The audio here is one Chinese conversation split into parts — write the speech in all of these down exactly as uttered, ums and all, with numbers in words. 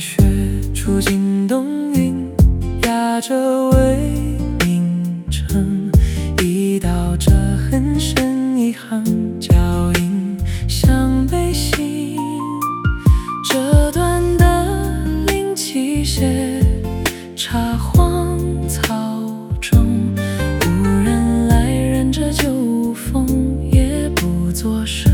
雪初惊冬云，压着未名城，一道这痕深一行脚印向北行。这段的灵气写插荒草中，无人来人，这就无风也不作声。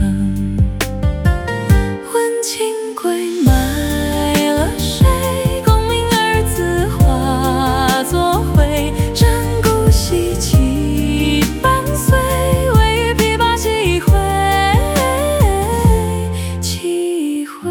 问金龟买了谁？功名二字化作灰。战鼓希冀伴随，微雨琵琶几回几回。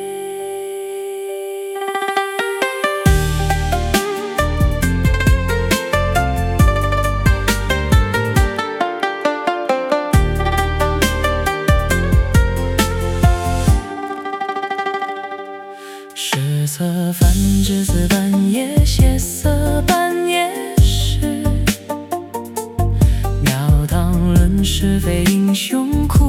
诗色泛指字半夜，血色半夜诗。渺荡论是非英雄苦。